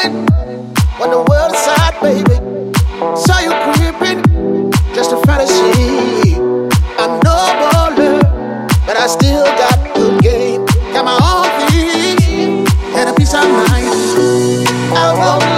running when the world is sad, baby. Saw you creeping, just a fantasy. I'm no baller, but I still got good game. Got my own thing and a peace of mind. I won't